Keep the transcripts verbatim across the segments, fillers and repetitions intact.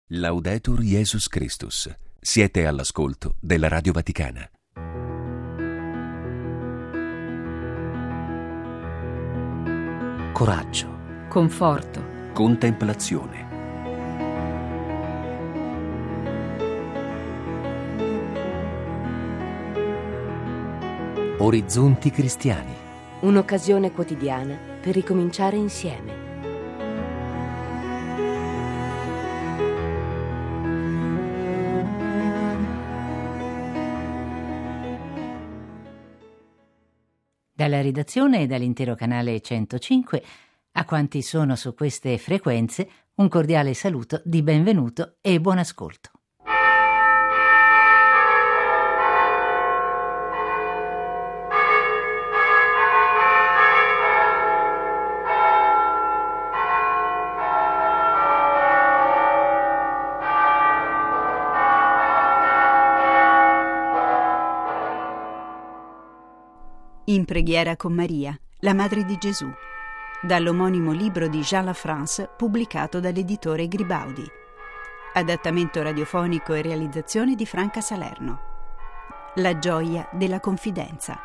Laudetur Jesus Christus. Siete all'ascolto della Radio Vaticana. Coraggio, conforto, Contemplazione. orizzonti cristiani. Un'occasione quotidiana per ricominciare insieme. Dalla redazione e dall'intero canale centocinque, a quanti sono su queste frequenze, un cordiale saluto di benvenuto e buon ascolto. In preghiera con Maria, la Madre di Gesù, dall'omonimo libro di Jean Lafrance pubblicato dall'editore Gribaudi. Adattamento radiofonico e realizzazione di Franca Salerno. La gioia della confidenza.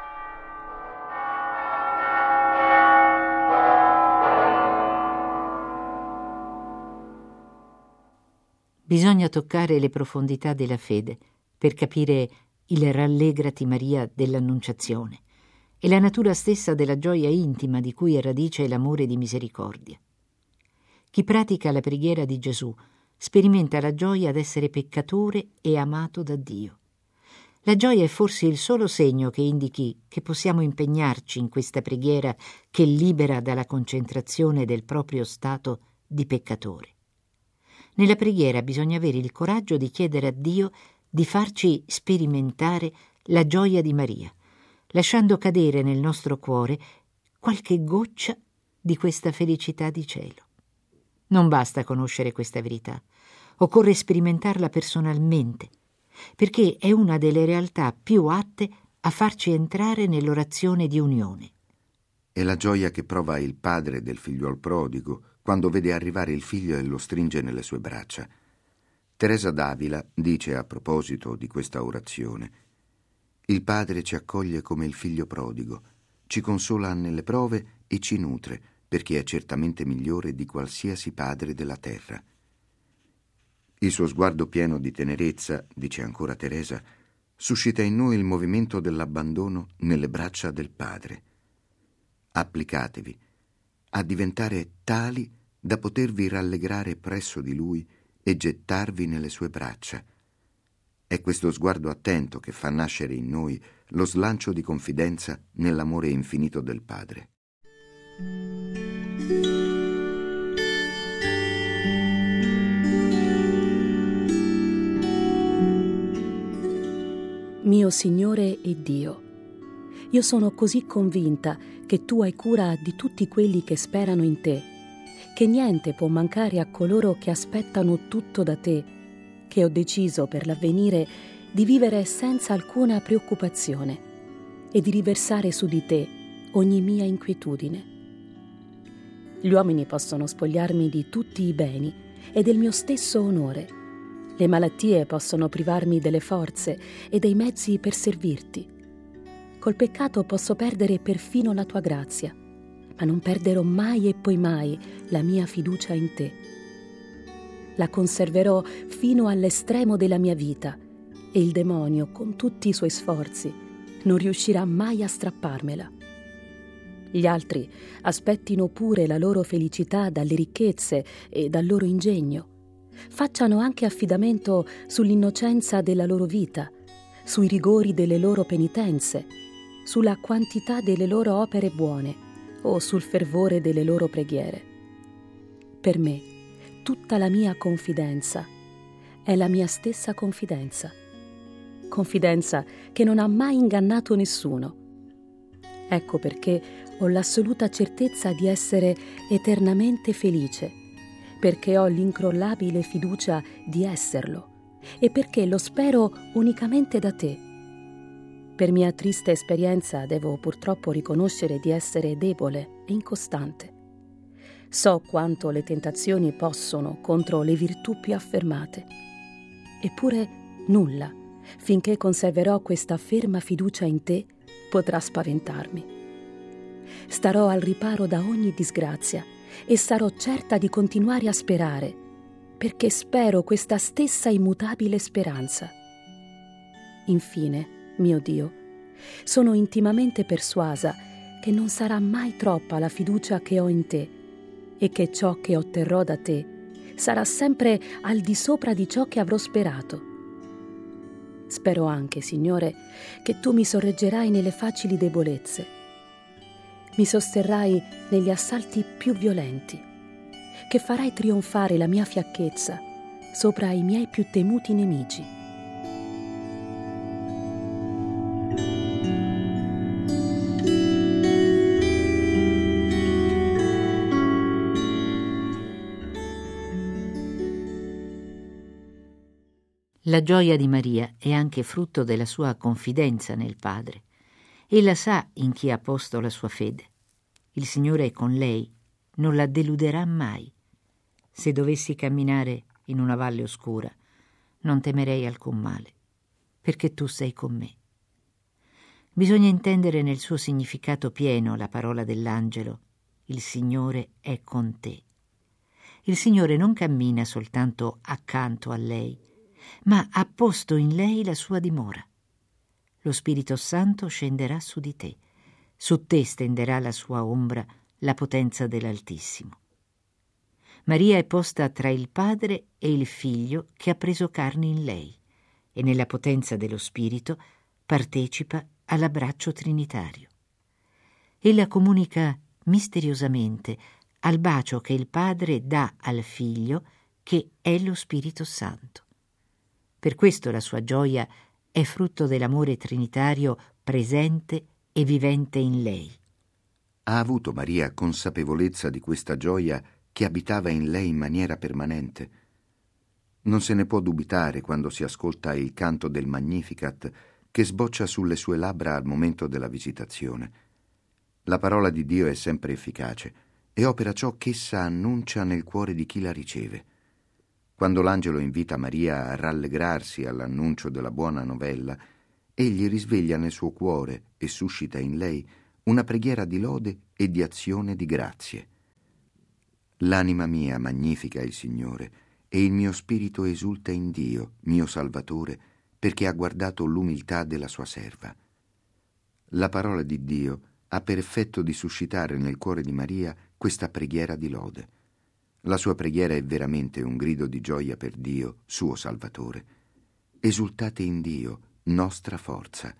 Bisogna toccare le profondità della fede per capire il rallegrati Maria dell'Annunciazione e la natura stessa della gioia intima di cui è radice l'amore di misericordia. Chi pratica la preghiera di Gesù sperimenta la gioia d'essere peccatore e amato da Dio. La gioia è forse il solo segno che indichi che possiamo impegnarci in questa preghiera che libera dalla concentrazione del proprio stato di peccatore. Nella preghiera bisogna avere il coraggio di chiedere a Dio di farci sperimentare la gioia di Maria, lasciando cadere nel nostro cuore qualche goccia di questa felicità di cielo. Non basta conoscere questa verità, occorre sperimentarla personalmente, perché è una delle realtà più atte a farci entrare nell'orazione di unione. È la gioia che prova il padre del figliuol prodigo quando vede arrivare il figlio e lo stringe nelle sue braccia. Teresa d'Avila dice a proposito di questa orazione: il Padre ci accoglie come il figlio prodigo, ci consola nelle prove e ci nutre, perché è certamente migliore di qualsiasi padre della terra. Il suo sguardo pieno di tenerezza, dice ancora Teresa, suscita in noi il movimento dell'abbandono nelle braccia del Padre. Applicatevi a diventare tali da potervi rallegrare presso di Lui e gettarvi nelle sue braccia. È questo sguardo attento che fa nascere in noi lo slancio di confidenza nell'amore infinito del Padre. Mio Signore e Dio, io sono così convinta che Tu hai cura di tutti quelli che sperano in Te, che niente può mancare a coloro che aspettano tutto da Te, che ho deciso per l'avvenire di vivere senza alcuna preoccupazione e di riversare su di Te ogni mia inquietudine. Gli uomini possono spogliarmi di tutti i beni e del mio stesso onore. Le malattie possono privarmi delle forze e dei mezzi per servirti. Col peccato posso perdere perfino la Tua grazia, ma non perderò mai e poi mai la mia fiducia in Te. La conserverò fino all'estremo della mia vita e il demonio, con tutti i suoi sforzi, non riuscirà mai a strapparmela. Gli altri aspettino pure la loro felicità dalle ricchezze e dal loro ingegno. Facciano anche affidamento sull'innocenza della loro vita, sui rigori delle loro penitenze, sulla quantità delle loro opere buone o sul fervore delle loro preghiere. Per me, tutta la mia confidenza è la mia stessa confidenza, confidenza che non ha mai ingannato nessuno. Ecco perché ho l'assoluta certezza di essere eternamente felice, perché ho l'incrollabile fiducia di esserlo e perché lo spero unicamente da Te. Per mia triste esperienza devo purtroppo riconoscere di essere debole e incostante. So quanto le tentazioni possono contro le virtù più affermate. Eppure nulla, finché conserverò questa ferma fiducia in te, potrà spaventarmi. Starò al riparo da ogni disgrazia e sarò certa di continuare a sperare, perché spero questa stessa immutabile speranza. Infine, mio Dio, sono intimamente persuasa che non sarà mai troppa la fiducia che ho in te e che ciò che otterrò da te sarà sempre al di sopra di ciò che avrò sperato. Spero anche, Signore, che tu mi sorreggerai nelle facili debolezze, mi sosterrai negli assalti più violenti, che farai trionfare la mia fiacchezza sopra i miei più temuti nemici. La gioia di Maria è anche frutto della sua confidenza nel Padre. Ella sa in chi ha posto la sua fede. Il Signore è con lei, non la deluderà mai. Se dovessi camminare in una valle oscura, non temerei alcun male, perché tu sei con me. Bisogna intendere nel suo significato pieno la parola dell'angelo: il Signore è con te. Il Signore non cammina soltanto accanto a lei, ma ha posto in lei la sua dimora. Lo Spirito Santo scenderà su di te, su te stenderà la sua ombra, la potenza dell'Altissimo. Maria è posta tra il Padre e il Figlio che ha preso carne in lei e nella potenza dello Spirito partecipa all'abbraccio trinitario. Ella comunica misteriosamente al bacio che il Padre dà al Figlio, che è lo Spirito Santo. Per questo la sua gioia è frutto dell'amore trinitario presente e vivente in lei. Ha avuto Maria consapevolezza di questa gioia che abitava in lei in maniera permanente? Non se ne può dubitare quando si ascolta il canto del Magnificat che sboccia sulle sue labbra al momento della visitazione. La parola di Dio è sempre efficace e opera ciò che essa annuncia nel cuore di chi la riceve. Quando l'angelo invita Maria a rallegrarsi all'annuncio della buona novella, egli risveglia nel suo cuore e suscita in lei una preghiera di lode e di azione di grazie. L'anima mia magnifica il Signore, e il mio spirito esulta in Dio, mio Salvatore, perché ha guardato l'umiltà della sua serva. La parola di Dio ha per effetto di suscitare nel cuore di Maria questa preghiera di lode. La sua preghiera è veramente un grido di gioia per Dio, suo Salvatore. Esultate in Dio, nostra forza.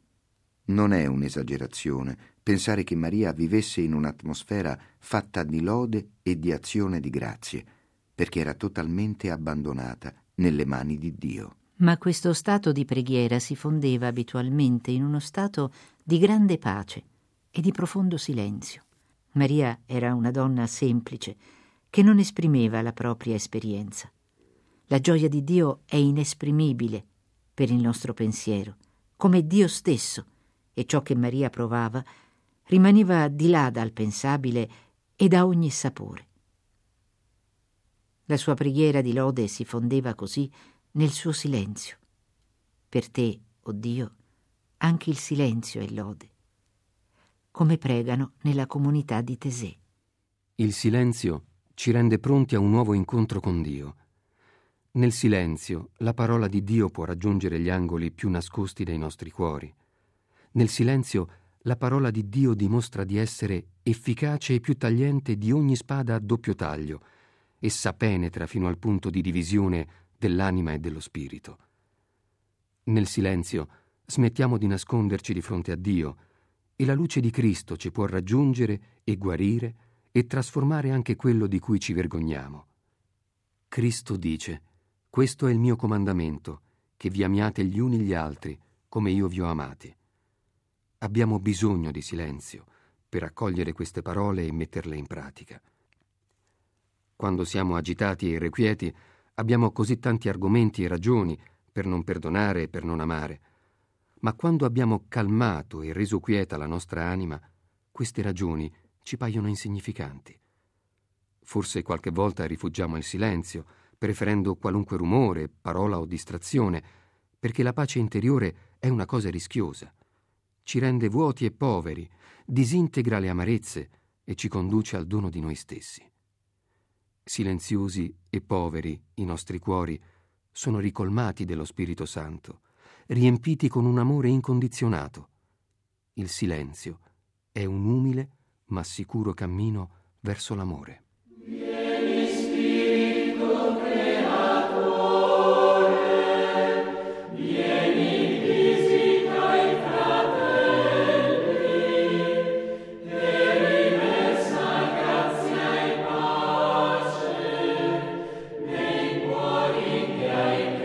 Non è un'esagerazione pensare che Maria vivesse in un'atmosfera fatta di lode e di azione di grazie, perché era totalmente abbandonata nelle mani di Dio. Ma questo stato di preghiera si fondeva abitualmente in uno stato di grande pace e di profondo silenzio. Maria era una donna semplice, che non esprimeva la propria esperienza. La gioia di Dio è inesprimibile per il nostro pensiero, come Dio stesso, e ciò che Maria provava rimaneva di là dal pensabile e da ogni sapore. La sua preghiera di lode si fondeva così nel suo silenzio. Per te, o Dio, anche il silenzio è lode, come pregano nella comunità di Tesè. Il silenzio ci rende pronti a un nuovo incontro con Dio. Nel silenzio la parola di Dio può raggiungere gli angoli più nascosti dei nostri cuori. Nel silenzio la parola di Dio dimostra di essere efficace e più tagliente di ogni spada a doppio taglio. Essa penetra fino al punto di divisione dell'anima e dello spirito. Nel silenzio smettiamo di nasconderci di fronte a Dio e la luce di Cristo ci può raggiungere e guarire e trasformare anche quello di cui ci vergogniamo. Cristo dice: «Questo è il mio comandamento, che vi amiate gli uni gli altri, come io vi ho amati». Abbiamo bisogno di silenzio per accogliere queste parole e metterle in pratica. Quando siamo agitati e irrequieti, abbiamo così tanti argomenti e ragioni per non perdonare e per non amare. Ma quando abbiamo calmato e reso quieta la nostra anima, queste ragioni ci paiono insignificanti. Forse qualche volta rifugiamo il silenzio, preferendo qualunque rumore, parola o distrazione, perché la pace interiore è una cosa rischiosa. Ci rende vuoti e poveri, disintegra le amarezze e ci conduce al dono di noi stessi. Silenziosi e poveri i nostri cuori sono ricolmati dello Spirito Santo, riempiti con un amore incondizionato. Il silenzio è un umile ma sicuro cammino verso l'amore. Vieni Spirito Creatore, vieni visita i fratelli, e riversa grazia e pace nei cuori che hai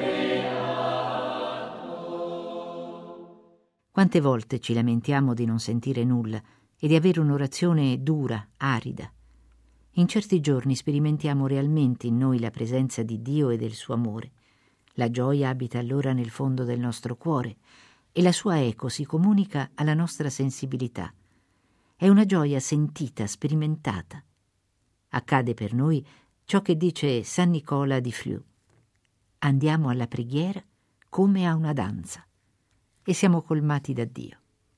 creato. Quante volte ci lamentiamo di non sentire nulla e di avere un'orazione dura, arida. In certi giorni sperimentiamo realmente in noi la presenza di Dio e del suo amore. La gioia abita allora nel fondo del nostro cuore e la sua eco si comunica alla nostra sensibilità. È una gioia sentita, sperimentata. Accade per noi ciò che dice San Nicola di Flue. Andiamo alla preghiera come a una danza e siamo colmati da Dio.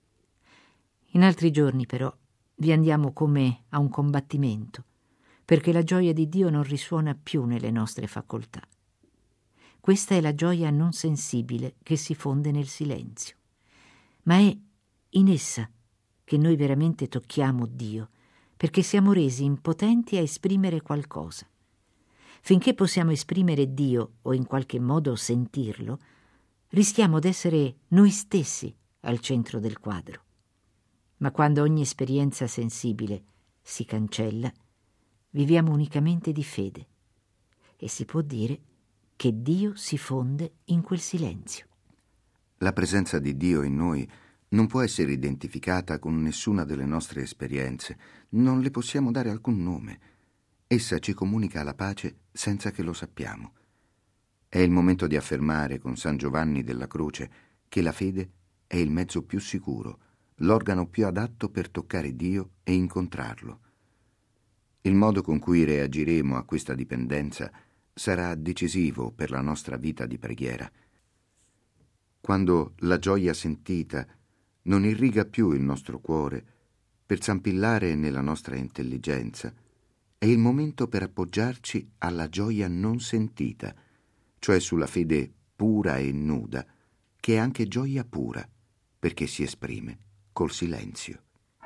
In altri giorni, però, vi andiamo come a un combattimento, perché la gioia di Dio non risuona più nelle nostre facoltà. Questa è la gioia non sensibile che si fonde nel silenzio, ma è in essa che noi veramente tocchiamo Dio, perché siamo resi impotenti a esprimere qualcosa. Finché possiamo esprimere Dio o in qualche modo sentirlo, rischiamo d'essere noi stessi al centro del quadro. Ma quando ogni esperienza sensibile si cancella, viviamo unicamente di fede e si può dire che Dio si fonde in quel silenzio. La presenza di Dio in noi non può essere identificata con nessuna delle nostre esperienze, non le possiamo dare alcun nome. Essa ci comunica la pace senza che lo sappiamo. È il momento di affermare con San Giovanni della Croce che la fede è il mezzo più sicuro, l'organo più adatto per toccare Dio e incontrarlo. Il modo con cui reagiremo a questa dipendenza sarà decisivo per la nostra vita di preghiera. Quando la gioia sentita non irriga più il nostro cuore per zampillare nella nostra intelligenza, è il momento per appoggiarci alla gioia non sentita, cioè sulla fede pura e nuda, che è anche gioia pura, perché si esprime col silenzio.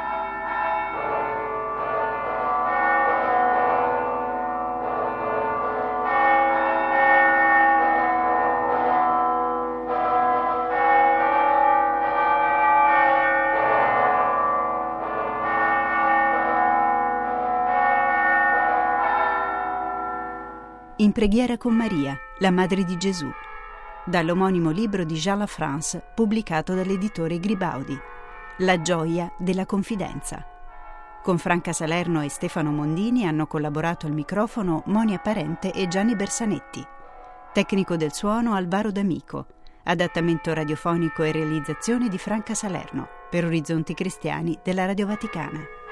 In preghiera con Maria, la Madre di Gesù, dall'omonimo libro di Jean Lafrance, pubblicato dall'editore Gribaudi. La gioia della confidenza. Con Franca Salerno e Stefano Mondini hanno collaborato al microfono Monia Parente e Gianni Bersanetti. Tecnico del suono Alvaro D'Amico. Adattamento radiofonico e realizzazione di Franca Salerno per Orizzonti Cristiani della Radio Vaticana.